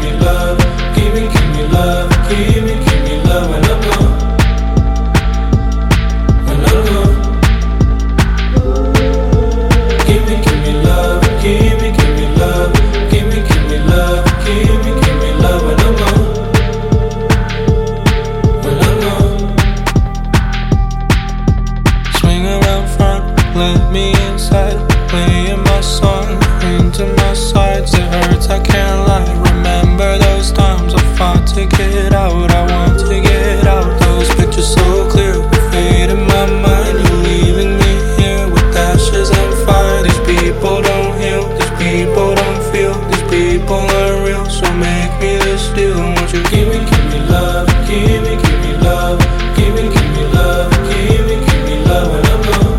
me love. Give me love. Give me love when I'm gone. When I'm gone. Give me love. Give me love. Give me love. Give me love when I'm gone. When I'm gone. Swing around front, let me inside. Playing my song into my sides. It hurts, I can't lie. Remember those times I fought to get out. I want to get out. Those pictures so clear, fade in my mind. You're leaving me here with ashes and fire. These people don't heal, these people don't feel, these people aren't real. So make me this deal. Won't you give me love? Give me love. Give me love. Give me love when I'm gone.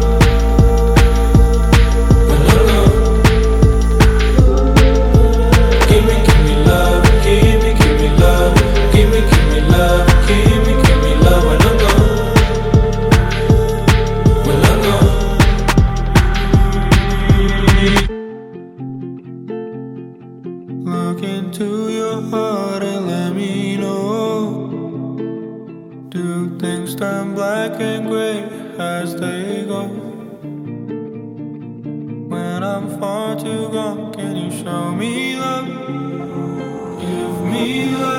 Look into your heart and let me know. Do things turn black and gray as they go? When I'm far too gone, can you show me love? Give me love.